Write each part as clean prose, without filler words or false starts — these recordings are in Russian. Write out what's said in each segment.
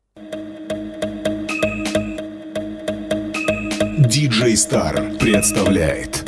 DJ Star представляет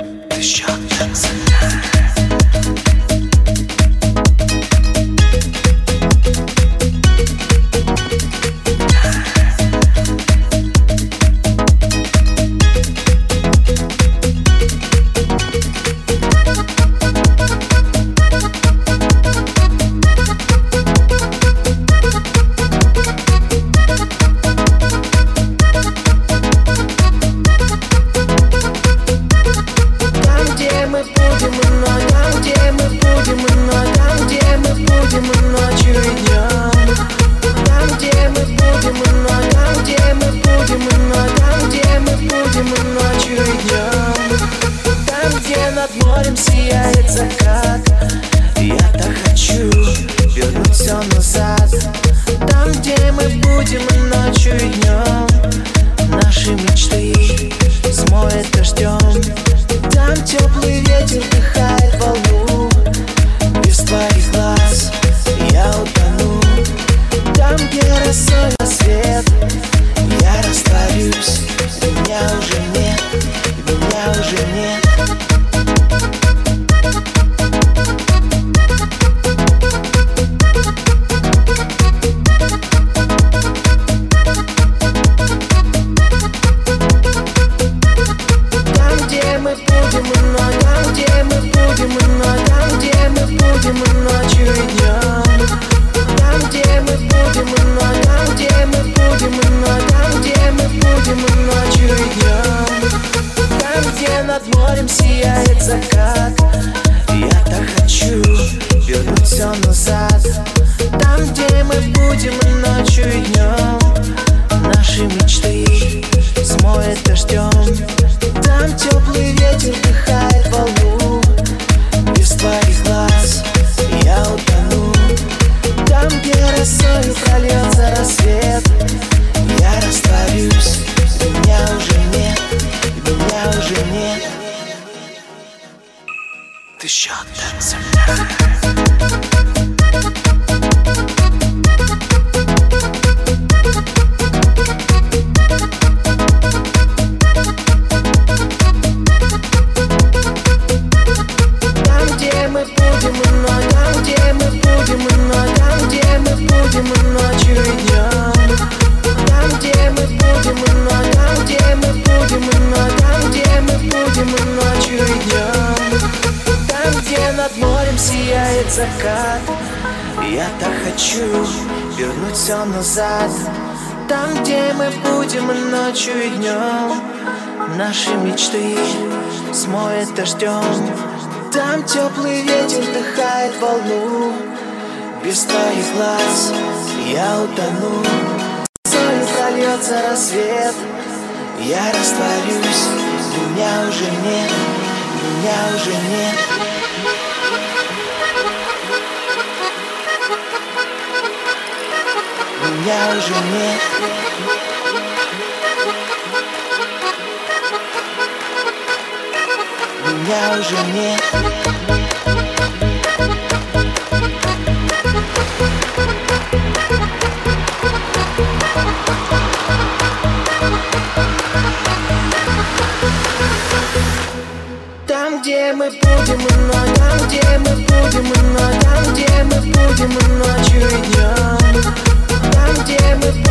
закат. Я так хочу вернуть все назад. Там, где мы будем и ночью, и днем. Наши мечты смоет дождем. Там теплый ветер вдыхает волну. Без твоих глаз я утону. Солью прольется рассвет. Я растворюсь. Меня уже нет. Меня уже нет. Меня уже нет. Меня уже нет. Там, где мы будем и ночью, там, где мы будем и ночью, там, где мы будем и ночью, и днем. Там, где мы